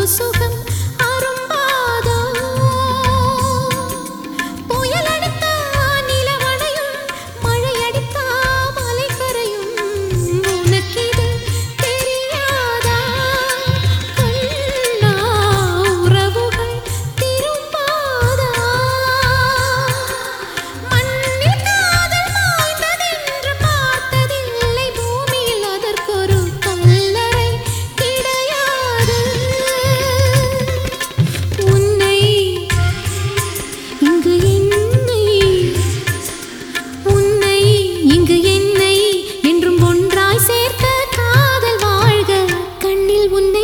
சுகம் அரும்பாதோ புயலடித்தா நிலவணையும் மழையடித்தா மலைக்கரையும் உனக்கிது தெரியாதா கண்ணா உறவுகள் திரும்பாதா மண்ணில் காதல் மாய்ந்ததென்று பார்த்ததில்லை பூமியில் அதற்கொரு கல்லறை கிடையாது உன்னை இங்கு என்னை உன்னை இங்கு என்னை என்றும் ஒன்றாய் சேர்த்த காதல் வாழ்க கண்ணில் உன்னை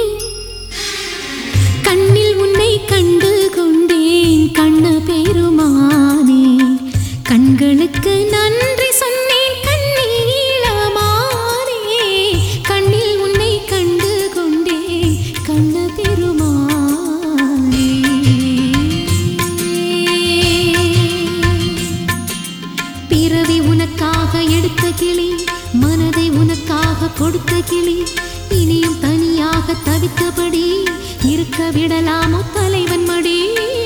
கண்டு கொண்டேன் கண்ண பெருமானே கண்களுக்கு நன்றி சொன்னேன் கண்ணீளமானே கண்ணில் உன்னை கண்டு கொண்டேன் கண்ண பெருமானே பிறவி உனக்காக எடுத்த கிளி மனதை உனக்காக கொடுத்த கிளி இனியும் தனியாக தவித்தபடி இருக்க விடலாமோ தலைவன் மடி